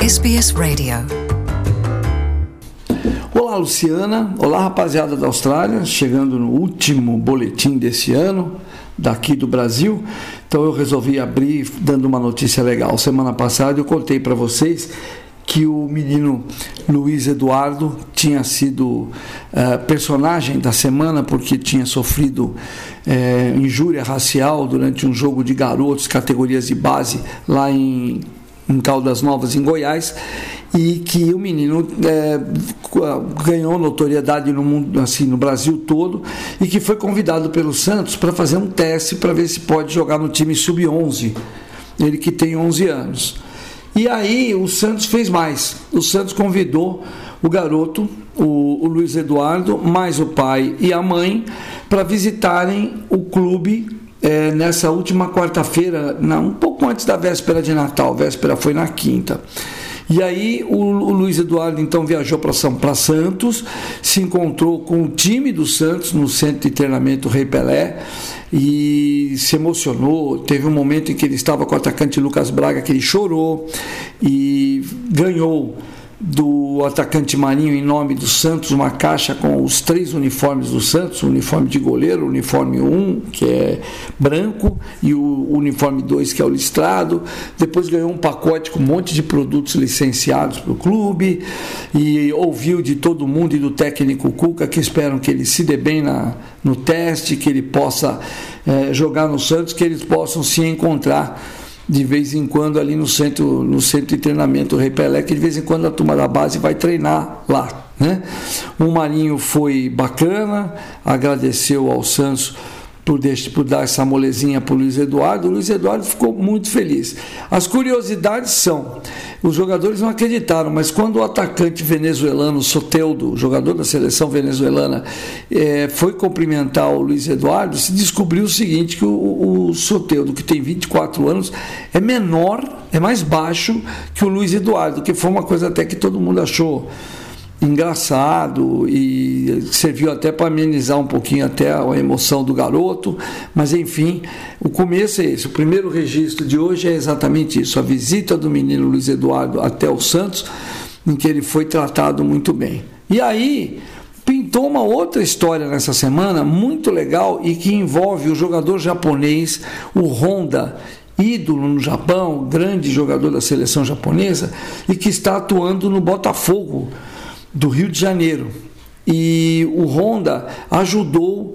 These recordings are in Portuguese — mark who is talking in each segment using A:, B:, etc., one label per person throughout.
A: SBS Radio.
B: Olá, Luciana. Olá, rapaziada da Austrália. Chegando no último boletim desse ano, daqui do Brasil. Então eu resolvi abrir dando uma notícia legal. Semana passada eu contei para vocês que o menino Luiz Eduardo tinha sido personagem da semana porque tinha sofrido injúria racial durante um jogo de garotos, categorias de base, lá em Caldas Novas, em Goiás, e que o menino ganhou notoriedade no mundo, assim, no Brasil todo, e que foi convidado pelo Santos para fazer um teste para ver se pode jogar no time sub-11, ele que tem 11 anos. E aí o Santos fez mais. O Santos convidou o garoto, o Luiz Eduardo, mais o pai e a mãe, para visitarem o clube nessa última quarta-feira, um pouco antes da véspera de Natal. A véspera foi na quinta. E aí o Luiz Eduardo então viajou para Santos, se encontrou com o time do Santos no centro de treinamento Rei Pelé e se emocionou. Teve um momento em que ele estava com o atacante Lucas Braga, que ele chorou, e ganhou do atacante Marinho, em nome do Santos, uma caixa com os 3 uniformes do Santos: o uniforme de goleiro, o uniforme 1, que é branco, e o uniforme 2, que é o listrado. Depois ganhou um pacote com um monte de produtos licenciados para o clube, e ouviu de todo mundo e do técnico Cuca, que esperam que ele se dê bem no teste, que ele possa jogar no Santos, que eles possam se encontrar de vez em quando ali no centro de treinamento Rei Pelé, que de vez em quando a turma da base vai treinar lá, né? O Marinho foi bacana, agradeceu ao Santos por dar essa molezinha para o Luiz Eduardo. O Luiz Eduardo ficou muito feliz. As curiosidades são: os jogadores não acreditaram, mas quando o atacante venezuelano Soteldo, jogador da seleção venezuelana, foi cumprimentar o Luiz Eduardo, se descobriu o seguinte, que o Soteldo, que tem 24 anos, é menor, é mais baixo que o Luiz Eduardo, que foi uma coisa até que todo mundo achou engraçado e serviu até para amenizar um pouquinho até a emoção do garoto. Mas enfim, o começo é esse. O primeiro registro de hoje é exatamente isso: a visita do menino Luiz Eduardo até o Santos, em que ele foi tratado muito bem. E aí pintou uma outra história nessa semana muito legal, e que envolve o jogador japonês, o Honda, ídolo no Japão, grande jogador da seleção japonesa, e que está atuando no Botafogo do Rio de Janeiro. E o Honda ajudou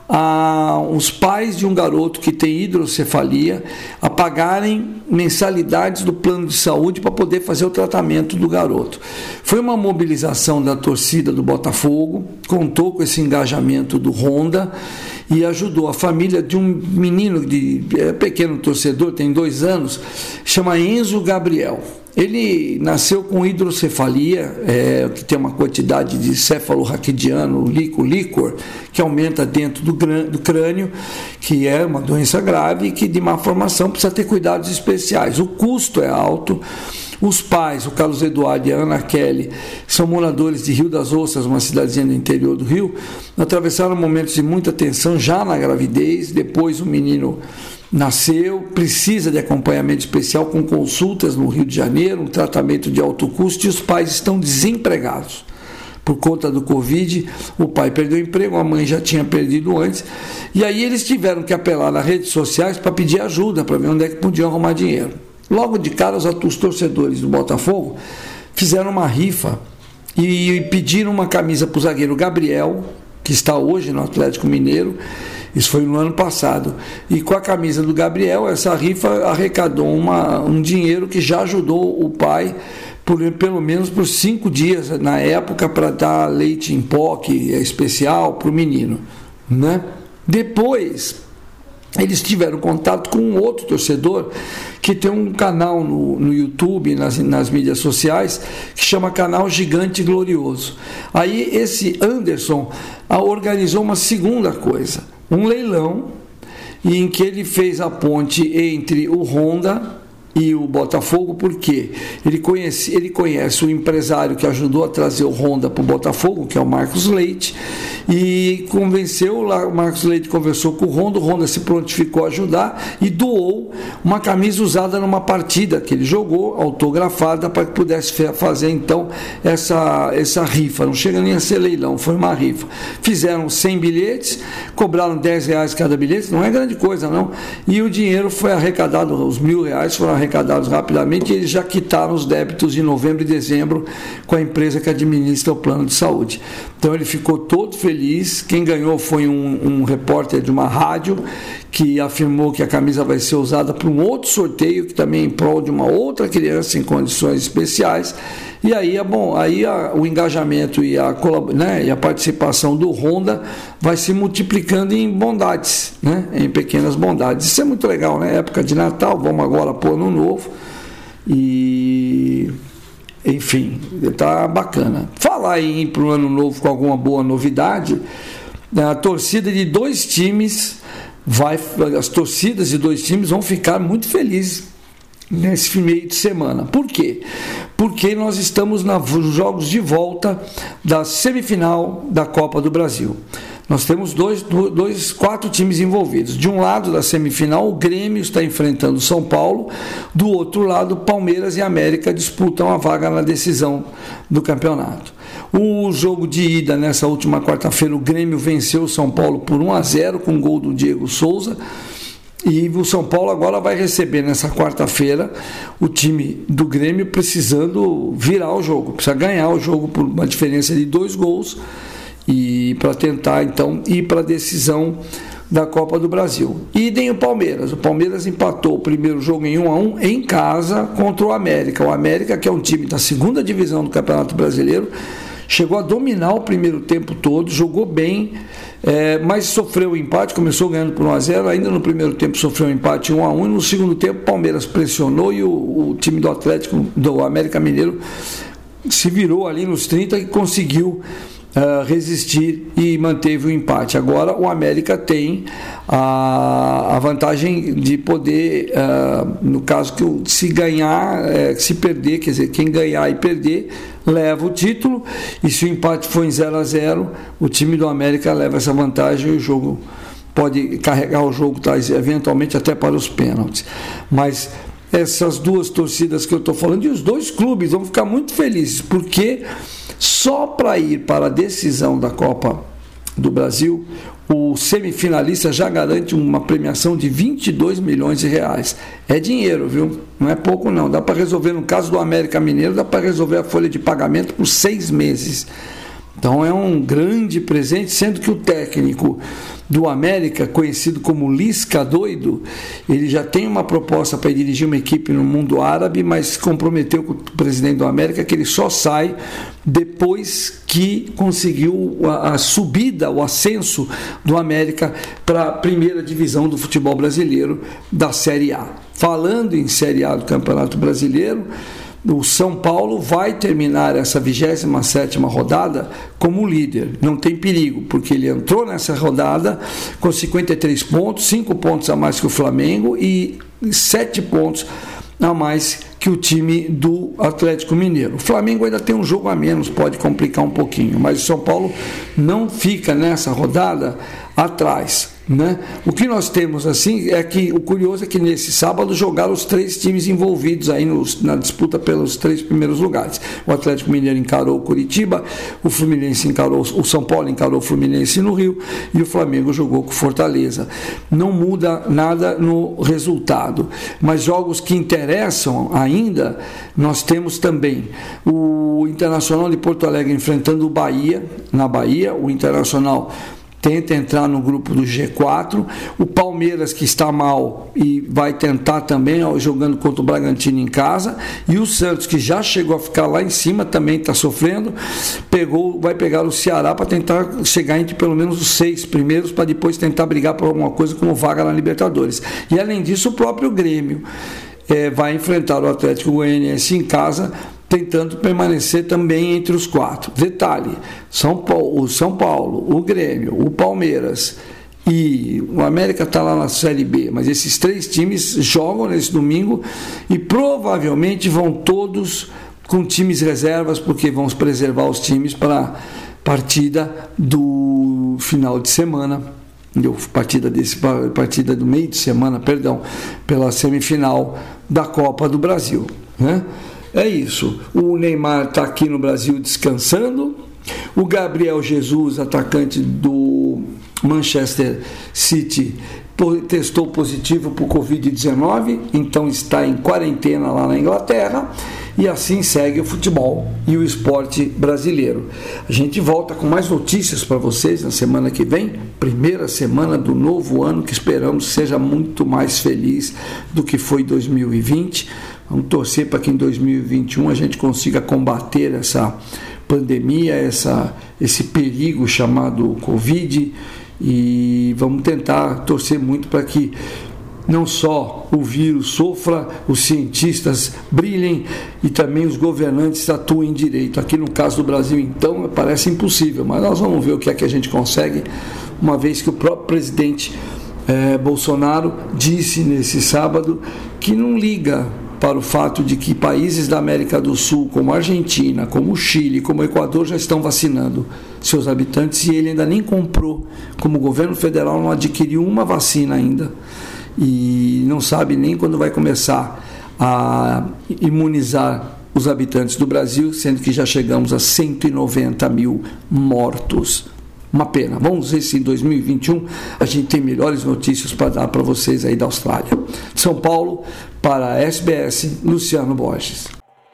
B: os pais de um garoto que tem hidrocefalia a pagarem mensalidades do plano de saúde para poder fazer o tratamento do garoto. Foi uma mobilização da torcida do Botafogo, contou com esse engajamento do Honda e ajudou a família de um menino pequeno torcedor, tem 2 anos, chama Enzo Gabriel. Ele nasceu com hidrocefalia, que tem uma quantidade de cefalorraquidiano, líquor, que aumenta dentro do crânio, que é uma doença grave e que, de má formação, precisa ter cuidados especiais. O custo é alto. Os pais, o Carlos Eduardo e a Ana Kelly, são moradores de Rio das Ostras, uma cidadezinha do interior do Rio. Atravessaram momentos de muita tensão já na gravidez. Depois o menino nasceu, precisa de acompanhamento especial com consultas no Rio de Janeiro, um tratamento de alto custo, e os pais estão desempregados por conta do Covid. O pai perdeu o emprego, a mãe já tinha perdido antes, e aí eles tiveram que apelar nas redes sociais para pedir ajuda, para ver onde é que podiam arrumar dinheiro. Logo de cara, os torcedores do Botafogo fizeram uma rifa e pediram uma camisa para o zagueiro Gabriel, que está hoje no Atlético Mineiro. Isso foi no ano passado. E com a camisa do Gabriel, essa rifa arrecadou um dinheiro que já ajudou o pai pelo menos por 5 dias na época, para dar leite em pó, que é especial para o menino, né? Depois eles tiveram contato com um outro torcedor que tem um canal no YouTube, nas mídias sociais, que chama Canal Gigante Glorioso. Aí esse Anderson organizou uma segunda coisa, um leilão, em que ele fez a ponte entre o Honda e o Botafogo, porque ele conhece o empresário que ajudou a trazer o Honda para o Botafogo, que é o Marcos Leite, e convenceu lá, o Marcos Leite conversou com o Honda se prontificou a ajudar e doou uma camisa usada numa partida que ele jogou, autografada, para que pudesse fazer então essa rifa. Não chega nem a ser leilão, foi uma rifa. Fizeram 100 bilhetes, cobraram R$10 cada bilhete, não é grande coisa não, e o dinheiro foi arrecadado, os R$1.000 foram arrecadados rapidamente, e eles já quitaram os débitos de novembro e dezembro com a empresa que administra o plano de saúde. Então ele ficou todo feliz. Quem ganhou foi um repórter de uma rádio que afirmou que a camisa vai ser usada para um outro sorteio, que também é em prol de uma outra criança em condições especiais. E aí, o engajamento e a participação do Honda vai se multiplicando em bondades, né? Em pequenas bondades. Isso é muito legal, né? Época de Natal, vamos agora pôr Ano Novo. E, enfim, está bacana. Falar em ir para o Ano Novo com alguma boa novidade, a torcida de dois times as torcidas de dois times vão ficar muito felizes nesse meio de semana. Por quê? Porque nós estamos nos jogos de volta da semifinal da Copa do Brasil. Nós temos quatro times envolvidos. De um lado da semifinal, o Grêmio está enfrentando o São Paulo. Do outro lado, Palmeiras e América disputam a vaga na decisão do campeonato. O jogo de ida nessa última quarta-feira, o Grêmio venceu o São Paulo por 1-0 com o gol do Diego Souza. E o São Paulo agora vai receber nessa quarta-feira o time do Grêmio precisando virar o jogo, precisa ganhar o jogo por uma diferença de 2 gols e para tentar então ir para a decisão da Copa do Brasil. Idem o Palmeiras empatou o primeiro jogo em 1-1 em casa contra o América, que é um time da segunda divisão do Campeonato Brasileiro, chegou a dominar o primeiro tempo todo, jogou bem, mas sofreu o empate, começou ganhando por 1-0, ainda no primeiro tempo sofreu um empate 1-1, e no segundo tempo o Palmeiras pressionou e o time do América Mineiro se virou ali nos 30 e conseguiu resistir e manteve o empate. Agora o América tem a vantagem de poder, no caso que se ganhar, se perder, quer dizer, quem ganhar e perder leva o título, e se o empate for em 0-0, o time do América leva essa vantagem e o jogo pode carregar o jogo, eventualmente até para os pênaltis. Mas essas duas torcidas que eu estou falando, e os dois clubes vão ficar muito felizes, porque só para ir para a decisão da Copa do Brasil, o semifinalista já garante uma premiação de R$22 milhões. É dinheiro, viu? Não é pouco não. Dá para resolver, no caso do América Mineiro, dá para resolver a folha de pagamento por 6 meses. Então é um grande presente, sendo que o técnico do América, conhecido como Lisca Doido, ele já tem uma proposta para dirigir uma equipe no mundo árabe, mas comprometeu com o presidente do América que ele só sai depois que conseguiu a subida, o ascenso do América para a primeira divisão do futebol brasileiro da Série A. Falando em Série A do Campeonato Brasileiro, o São Paulo vai terminar essa 27ª rodada como líder. Não tem perigo, porque ele entrou nessa rodada com 53 pontos, 5 pontos a mais que o Flamengo e 7 pontos a mais que o time do Atlético Mineiro. O Flamengo ainda tem um jogo a menos, pode complicar um pouquinho, mas o São Paulo não fica nessa rodada atrás, né? O que nós temos assim é que o curioso é que nesse sábado jogaram os 3 times envolvidos aí na disputa pelos 3 primeiros lugares. O Atlético Mineiro encarou o Curitiba, o São Paulo encarou o Fluminense no Rio e o Flamengo jogou com o Fortaleza. Não muda nada no resultado, mas jogos que interessam ainda, nós temos também o Internacional de Porto Alegre enfrentando o Bahia, na Bahia. O Internacional tenta entrar no grupo do G4, o Palmeiras, que está mal e vai tentar também, jogando contra o Bragantino em casa, e o Santos, que já chegou a ficar lá em cima, também está sofrendo, vai pegar o Ceará para tentar chegar entre pelo menos os 6 primeiros, para depois tentar brigar por alguma coisa como vaga na Libertadores. E além disso, o próprio Grêmio vai enfrentar o Atlético Goianiense em casa, tentando permanecer também entre os 4. Detalhe, o São Paulo, o Grêmio, o Palmeiras e o América está lá na Série B, mas esses 3 times jogam nesse domingo e provavelmente vão todos com times reservas, porque vão preservar os times para a partida do final de semana, partida do meio de semana, pela semifinal da Copa do Brasil, né? É isso. O Neymar está aqui no Brasil descansando. O Gabriel Jesus, atacante do Manchester City, testou positivo para o Covid-19, então está em quarentena lá na Inglaterra, e assim segue o futebol e o esporte brasileiro. A gente volta com mais notícias para vocês na semana que vem, primeira semana do novo ano, que esperamos seja muito mais feliz do que foi 2020. Vamos torcer para que em 2021 a gente consiga combater essa pandemia, esse perigo chamado Covid, e vamos tentar torcer muito para que não só o vírus sofra, os cientistas brilhem e também os governantes atuem direito. Aqui no caso do Brasil, então, parece impossível, mas nós vamos ver o que é que a gente consegue, uma vez que o próprio presidente Bolsonaro disse nesse sábado que não liga para o fato de que países da América do Sul, como a Argentina, como o Chile, como o Equador, já estão vacinando seus habitantes, e ele ainda nem comprou, como o governo federal não adquiriu uma vacina ainda, e não sabe nem quando vai começar a imunizar os habitantes do Brasil, sendo que já chegamos a 190 mil mortos. Uma pena. Vamos ver se em 2021 a gente tem melhores notícias para dar para vocês aí da Austrália. São Paulo, para a SBS, Luciano Borges.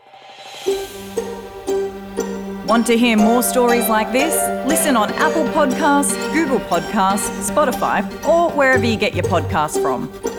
A: Want to hear more stories like this? Listen on Apple Podcasts, Google Podcasts, Spotify, or wherever you get your podcasts from.